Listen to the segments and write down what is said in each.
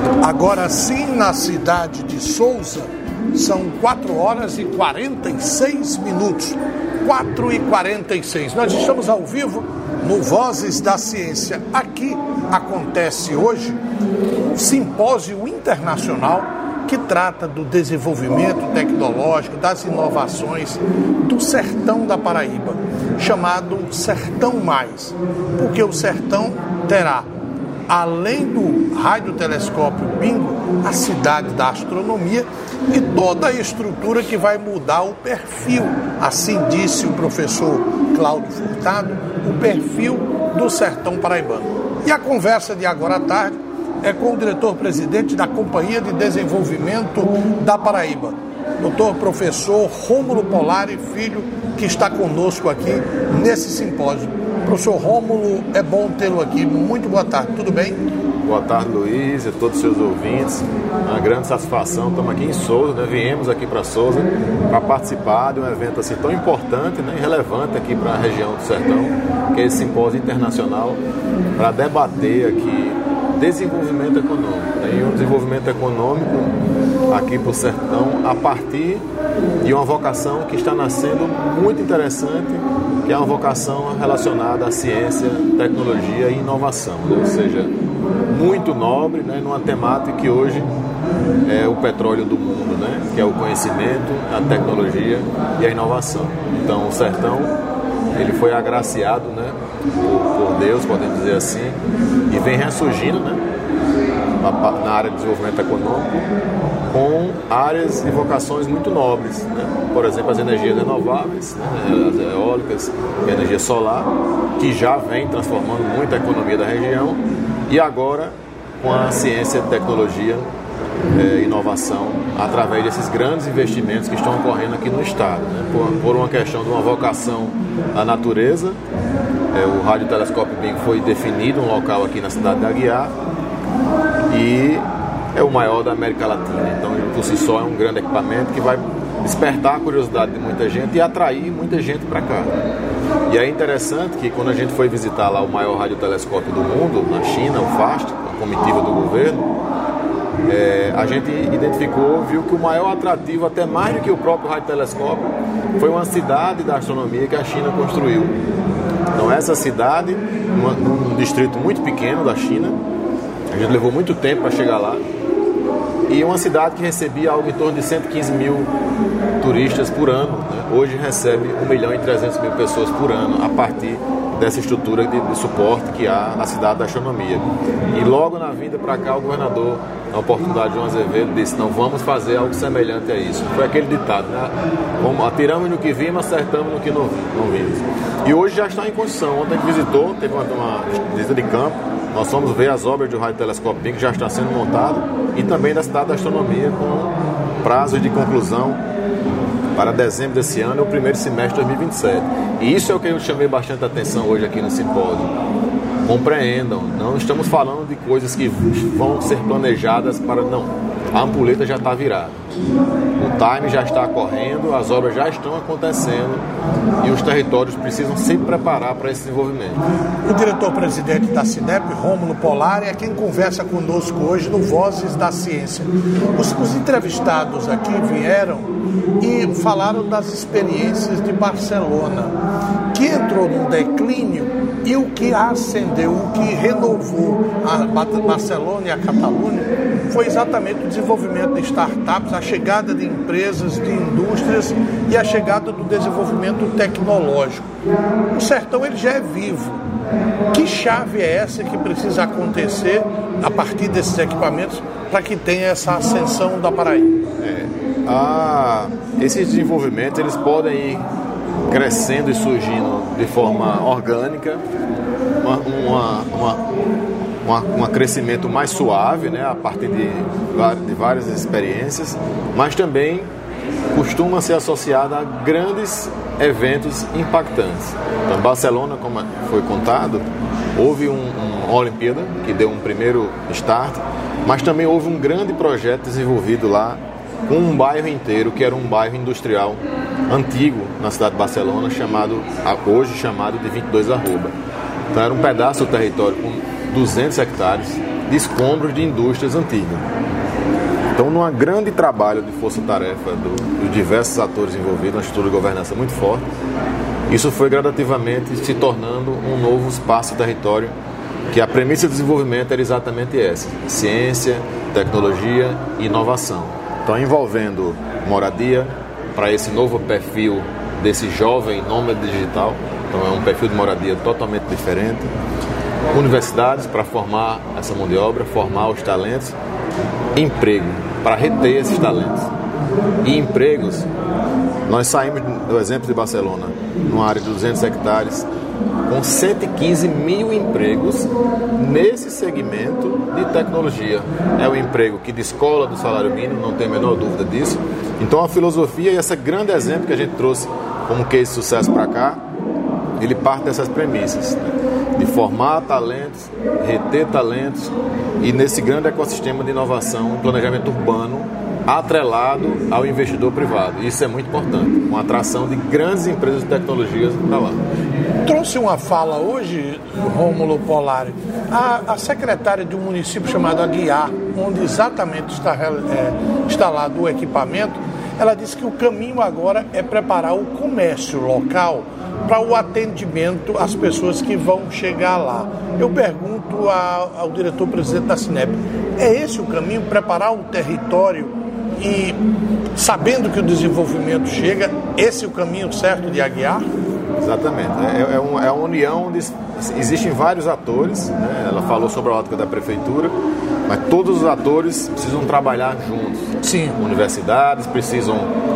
Agora sim, na cidade de Souza, são 4 horas e 46 minutos. 4h46. Nós estamos ao vivo no Vozes da Ciência. Aqui acontece hoje um simpósio internacional que trata do desenvolvimento tecnológico, das inovações do sertão da Paraíba, chamado Sertão Mais, porque o sertão terá, além do radiotelescópio Bingo, a cidade da astronomia e toda a estrutura que vai mudar o perfil, assim disse o professor Cláudio Furtado, o perfil do sertão paraibano. E a conversa de agora à tarde é com o diretor-presidente da Companhia de Desenvolvimento da Paraíba, doutor professor Rômulo Polari Filho, que está conosco aqui nesse simpósio. Professor Rômulo, é bom tê-lo aqui. Muito boa tarde, tudo bem? Boa tarde, Luiz, e a todos os seus ouvintes. Uma grande satisfação, estamos aqui em Souza, né? Viemos aqui para Souza para participar de um evento assim tão importante, né? E relevante aqui para a região do sertão, que é esse simpósio internacional, para debater aqui desenvolvimento econômico, né? E um desenvolvimento econômico aqui para o sertão a partir de uma vocação que está nascendo muito interessante, que é uma vocação relacionada à ciência, tecnologia e inovação, né? Ou seja, muito nobre, né? Numa temática que hoje é o petróleo do mundo, né? Que é o conhecimento, a tecnologia e a inovação. Então o sertão, ele foi agraciado, né? por Deus, podemos dizer assim, e vem ressurgindo, né? Na área de desenvolvimento econômico, com áreas e vocações muito nobres, né? Por exemplo, as energias renováveis, né? As eólicas e a energia solar, que já vem transformando muito a economia da região, e agora com a ciência, tecnologia e inovação, através desses grandes investimentos que estão ocorrendo aqui no estado, né? Por uma questão de uma vocação à natureza, o radiotelescópio Bingo foi definido um local aqui na cidade de Aguiar, e é o maior da América Latina. Então, por si só, é um grande equipamento que vai despertar a curiosidade de muita gente e atrair muita gente para cá. E é interessante que quando a gente foi visitar lá o maior radiotelescópio do mundo, na China, o FAST, a comitiva do governo, a gente identificou, viu que o maior atrativo, até mais do que o próprio radiotelescópio, foi uma cidade da astronomia que a China construiu. Então, essa cidade, num distrito muito pequeno da China, a gente levou muito tempo para chegar lá, e uma cidade que recebia algo em torno de 115 mil turistas por ano, né? Hoje recebe 1.300.000 pessoas por ano, a partir dessa estrutura de suporte que há na cidade da astronomia. E logo na vinda para cá, o governador, na oportunidade de João Azevedo, disse: não, vamos fazer algo semelhante a isso. Foi aquele ditado, né? Atiramos no que vimos, acertamos no que não vimos. E hoje já está em construção. Ontem a gente visitou, teve uma visita de campo. Nós fomos ver as obras do radiotelescópio Bingo, que já está sendo montado, e também da cidade da astronomia, com prazos de conclusão para dezembro desse ano e o primeiro semestre de 2027. E isso é o que eu chamei bastante atenção hoje aqui no simpósio. Compreendam, não estamos falando de coisas que vão ser planejadas para... Não, a ampulheta já está virada. O time já está correndo, as obras já estão acontecendo e os territórios precisam se preparar para esse desenvolvimento. O diretor-presidente da Cinep, Rômulo Polari, é quem conversa conosco hoje no Vozes da Ciência. Os entrevistados aqui vieram e falaram das experiências de Barcelona, que entrou num declínio, e o que acendeu, o que renovou a Barcelona e a Catalunha foi exatamente o desenvolvimento de startups, a chegada de empresas, de indústrias e a chegada do desenvolvimento tecnológico. O sertão, ele já é vivo. Que chave é essa que precisa acontecer a partir desses equipamentos para que tenha essa ascensão da Paraíba? Esses desenvolvimentos, eles podem ir crescendo e surgindo de forma orgânica, um crescimento mais suave, né, a partir de várias experiências, mas também costuma ser associada a grandes eventos impactantes. Então, Barcelona, como foi contado, houve uma Olimpíada que deu um primeiro start, mas também houve um grande projeto desenvolvido lá com um bairro inteiro, que era um bairro industrial antigo na cidade de Barcelona, hoje chamado de 22 Arroba. Então era um pedaço do território com 200 hectares, de escombros de indústrias antigas. Então, num grande trabalho de força-tarefa dos diversos atores envolvidos, uma estrutura de governança muito forte, isso foi gradativamente se tornando um novo espaço território, que a premissa de desenvolvimento era exatamente essa: ciência, tecnologia e inovação. Então, envolvendo moradia para esse novo perfil desse jovem nômade digital, então é um perfil de moradia totalmente diferente, universidades para formar essa mão de obra, formar os talentos, emprego para reter esses talentos. E empregos, nós saímos do exemplo de Barcelona, numa área de 200 hectares, com 115 mil empregos nesse segmento de tecnologia. É o emprego que descola do salário mínimo, não tem a menor dúvida disso. Então a filosofia e esse grande exemplo que a gente trouxe como case de sucesso para cá, ele parte dessas premissas, né? De formar talentos, reter talentos e nesse grande ecossistema de inovação e planejamento urbano atrelado ao investidor privado. Isso é muito importante, uma atração de grandes empresas de tecnologias para lá. Trouxe uma fala hoje, Rômulo Polari, a secretária de um município chamado Aguiar, onde exatamente está instalado o equipamento. Ela disse que o caminho agora é preparar o comércio local para o atendimento às pessoas que vão chegar lá. Eu pergunto ao diretor-presidente da Cinep, é esse o caminho, preparar o território e, sabendo que o desenvolvimento chega, esse é o caminho certo de Aguiar? Exatamente. É uma união onde existem vários atores, né? Ela falou sobre a ótica da prefeitura, mas todos os atores precisam trabalhar juntos. Sim. Universidades precisam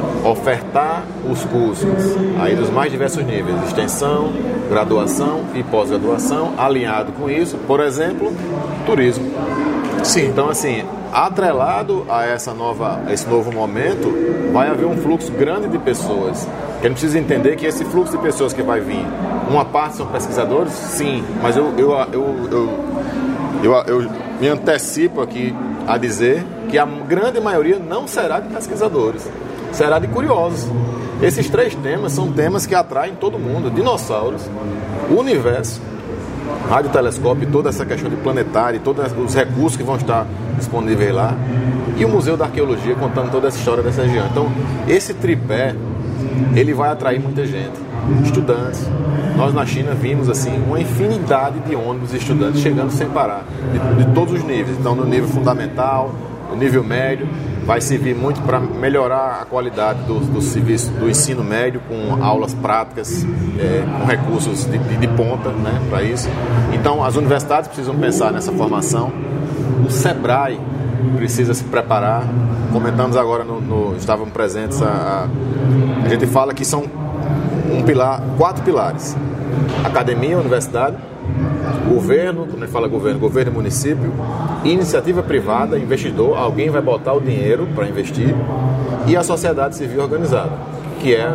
ofertar os cursos aí dos mais diversos níveis, extensão, graduação e pós-graduação, alinhado com isso, por exemplo, turismo. Sim. Então, assim, atrelado a esse novo momento, vai haver um fluxo grande de pessoas. Que a gente precisa entender que esse fluxo de pessoas que vai vir, uma parte são pesquisadores, sim, mas eu me antecipo aqui a dizer que a grande maioria não será de pesquisadores, será de curiosos. Esses 3 temas são temas que atraem todo mundo: dinossauros, o universo, radiotelescópio, toda essa questão de planetário, todos os recursos que vão estar disponíveis lá, e o Museu da Arqueologia contando toda essa história dessa região. Então, esse tripé, ele vai atrair muita gente, estudantes. Nós na China vimos assim uma infinidade de ônibus e estudantes chegando sem parar, de todos os níveis. Então, no nível fundamental, no nível médio, vai servir muito para melhorar a qualidade do serviço do ensino médio, com aulas práticas, com recursos de ponta, né, para isso. Então, as universidades precisam pensar nessa formação. O SEBRAE precisa se preparar. Comentamos agora, estávamos presentes, a gente fala que são 4 pilares: academia, universidade, governo, quando a gente fala governo e município, iniciativa privada, investidor, alguém vai botar o dinheiro para investir, e a sociedade civil organizada, que é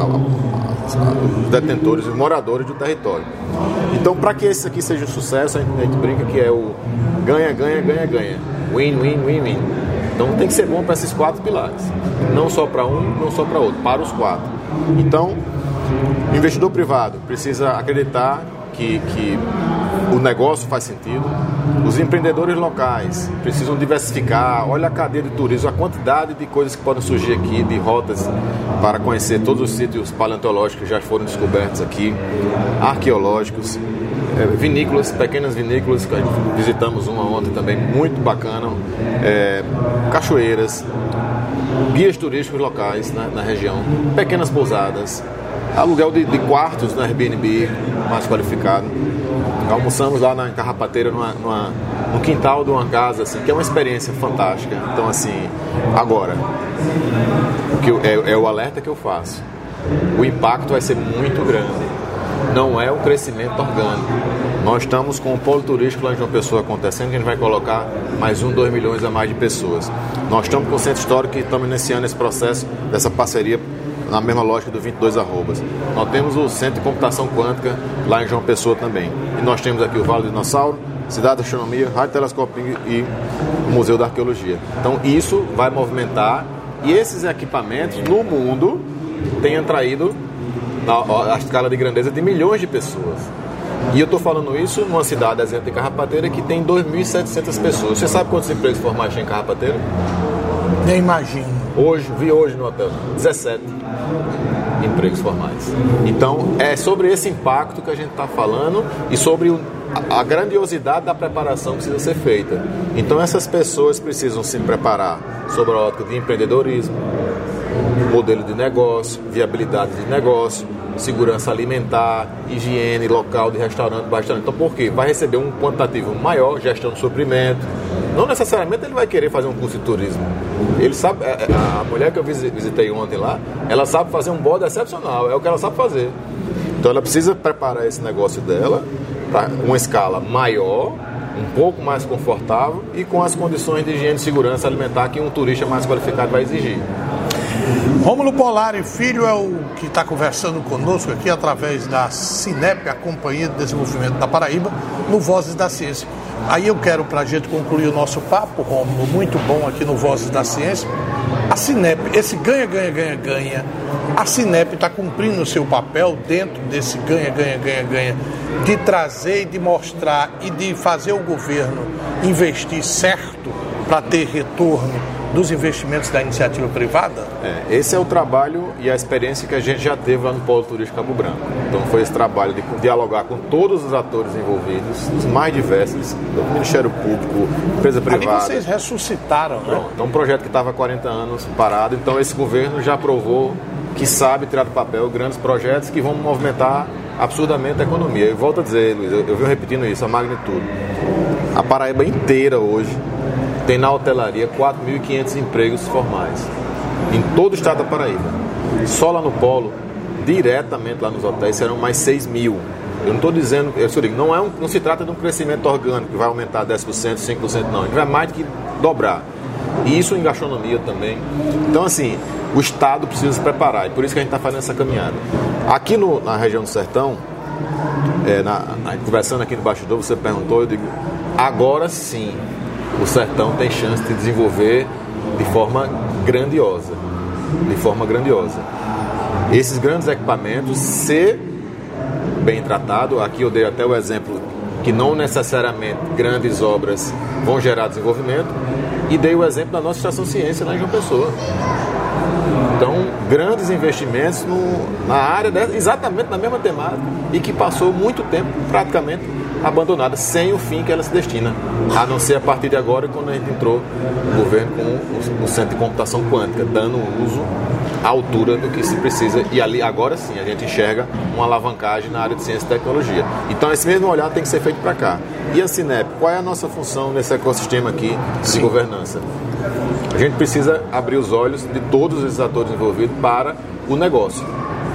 os detentores, os moradores do território. Então, para que esse aqui seja um sucesso, a gente brinca que é o ganha, ganha, ganha, ganha, win, win, win, win. Então, tem que ser bom para esses 4 pilares, não só para um, não só para outro, para os 4. Então, o investidor privado precisa acreditar que o negócio faz sentido. Os empreendedores locais precisam diversificar. Olha a cadeia de turismo, a quantidade de coisas que podem surgir aqui, de rotas para conhecer todos os sítios paleontológicos que já foram descobertos aqui, arqueológicos, vinícolas, pequenas vinícolas, que visitamos uma ontem também, muito bacana, cachoeiras, guias turísticos locais na região, pequenas pousadas, aluguel de quartos no Airbnb mais qualificado. Almoçamos lá na Carrapateira, no quintal de uma casa, assim, que é uma experiência fantástica. Então, assim, agora, é o alerta que eu faço. O impacto vai ser muito grande. Não é o crescimento orgânico. Nós estamos com o polo turístico lá em João Pessoa acontecendo, que a gente vai colocar mais 2 milhões a mais de pessoas. Nós estamos com o Centro Histórico e estamos iniciando esse processo dessa parceria na mesma lógica do 22 Arrobas. Nós temos o Centro de Computação Quântica lá em João Pessoa também. E nós temos aqui o Vale do Dinossauro, Cidade da Astronomia, Radiotelescópio e o Museu da Arqueologia. Então isso vai movimentar, e esses equipamentos no mundo têm atraído a escala de grandeza de milhões de pessoas. E eu estou falando isso numa cidade, exemplo de Carrapateira, que tem 2.700 pessoas. Você sabe quantos empregos formais tem em Carrapateira? Nem imagino. Vi hoje no hotel, 17 empregos formais. Então, é sobre esse impacto que a gente está falando e sobre a grandiosidade da preparação que precisa ser feita. Então, essas pessoas precisam se preparar sobre a ótica de empreendedorismo, modelo de negócio, viabilidade de negócio, segurança alimentar, higiene local de restaurante. Então, por quê? Vai receber um quantitativo maior, gestão de suprimento. Não necessariamente ele vai querer fazer um curso de turismo. Ele sabe, a mulher que eu visitei ontem lá, ela sabe fazer um bode excepcional, é o que ela sabe fazer. Então, ela precisa preparar esse negócio dela para uma escala maior, um pouco mais confortável e com as condições de higiene e segurança alimentar que um turista mais qualificado vai exigir. Rômulo Polari Filho é o que está conversando conosco aqui através da Cinep, a Companhia de Desenvolvimento da Paraíba, no Vozes da Ciência. Aí eu quero, para a gente concluir o nosso papo, Rômulo, muito bom aqui no Vozes da Ciência, a Cinep, esse ganha, a Cinep está cumprindo o seu papel dentro desse ganha, de trazer e de mostrar e de fazer o governo investir certo para ter retorno dos investimentos da iniciativa privada? Esse é o trabalho e a experiência que a gente já teve lá no Polo Turístico Cabo Branco. Então foi esse trabalho de dialogar com todos os atores envolvidos, os mais diversos, do Ministério Público, empresa privada. Ali vocês ressuscitaram, né? Então um projeto que estava há 40 anos parado, então esse governo já provou que sabe tirar do papel grandes projetos que vão movimentar absurdamente a economia. Eu volto a dizer, Luiz, eu venho repetindo isso, a magnitude. A Paraíba inteira hoje tem na hotelaria 4.500 empregos formais, em todo o estado da Paraíba. Só lá no Polo, diretamente lá nos hotéis, serão mais 6.000. Eu não estou dizendo, não se trata de um crescimento orgânico que vai aumentar 10%, 5%, não. A gente vai mais do que dobrar. E isso em gastronomia também. Então, assim, o Estado precisa se preparar, e por isso que a gente está fazendo essa caminhada. Aqui na região do Sertão, conversando aqui no bastidor, você perguntou, eu digo, agora sim, o Sertão tem chance de desenvolver de forma grandiosa. Esses grandes equipamentos, se bem tratado, aqui eu dei até o exemplo que não necessariamente grandes obras vão gerar desenvolvimento, e dei o exemplo da nossa Estação Ciência lá em João Pessoa. Então, grandes investimentos na área exatamente na mesma temática e que passou muito tempo praticamente abandonada, sem o fim que ela se destina, a não ser a partir de agora, quando a gente entrou no governo com o Centro de Computação Quântica, dando uso à altura do que se precisa, e ali agora sim a gente enxerga uma alavancagem na área de ciência e tecnologia. Então esse mesmo olhar tem que ser feito para cá. E a Cinep, qual é a nossa função nesse ecossistema aqui de governança? A gente precisa abrir os olhos de todos os atores envolvidos para o negócio.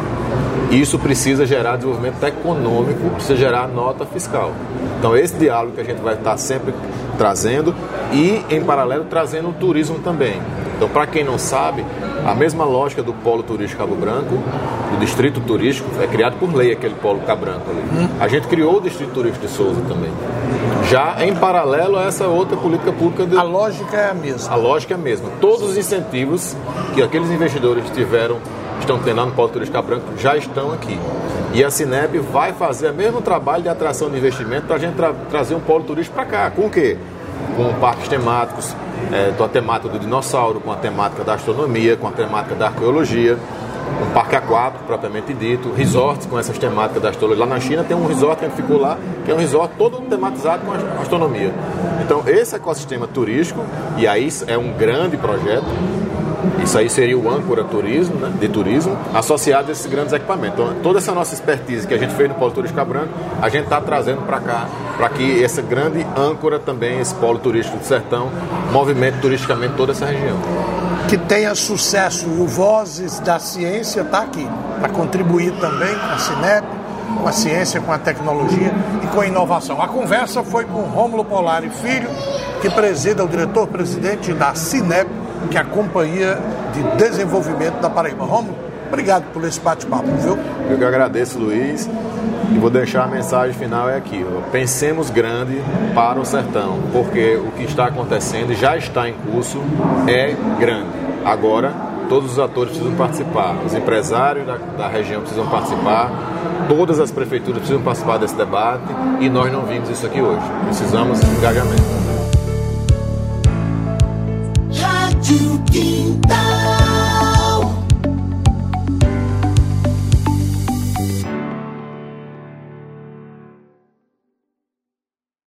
Isso precisa gerar desenvolvimento econômico, precisa gerar nota fiscal. Então esse diálogo que a gente vai estar sempre trazendo e, em paralelo, trazendo o turismo também. Então, para quem não sabe, a mesma lógica do Polo Turístico Cabo Branco, do Distrito Turístico, é criado por lei aquele Polo Cabo Branco ali. A gente criou o Distrito Turístico de Sousa também. Já em paralelo a essa outra política pública... A lógica é a mesma. A lógica é a mesma. Todos os incentivos que aqueles investidores estão tendo lá no Polo Turístico Cabo Branco já estão aqui. E a Cinep vai fazer o mesmo trabalho de atração de investimento para a gente trazer um polo turístico para cá. Com o quê? Com parques temáticos, com a temática do dinossauro, com a temática da astronomia, com a temática da arqueologia, um parque aquático propriamente dito, resorts com essas temáticas da astrologia. Lá na China tem um resort que a gente ficou lá, que é um resort todo tematizado com a astronomia. Então esse ecossistema turístico, e aí é um grande projeto, isso aí seria o âncora turismo, né, de turismo, associado a esses grandes equipamentos. Então, toda essa nossa expertise que a gente fez no Polo Turístico Cabo Branco, a gente está trazendo para cá, para que essa grande âncora também, esse Polo Turístico do Sertão, movimente turisticamente toda essa região. Que tenha sucesso. O Vozes da Ciência está aqui, para contribuir também com a Cinep, com a ciência, com a tecnologia e com a inovação. A conversa foi com Rômulo Polari Filho, que presida o diretor-presidente da Cinep, que é a Companhia de Desenvolvimento da Paraíba. Rômulo, obrigado por esse bate-papo, viu? Eu que agradeço, Luiz, e vou deixar a mensagem final aqui. Pensemos grande para o sertão, porque o que está acontecendo e já está em curso é grande. Agora todos os atores precisam participar, os empresários da região precisam participar, todas as prefeituras precisam participar desse debate e nós não vimos isso aqui hoje. Precisamos de engajamento.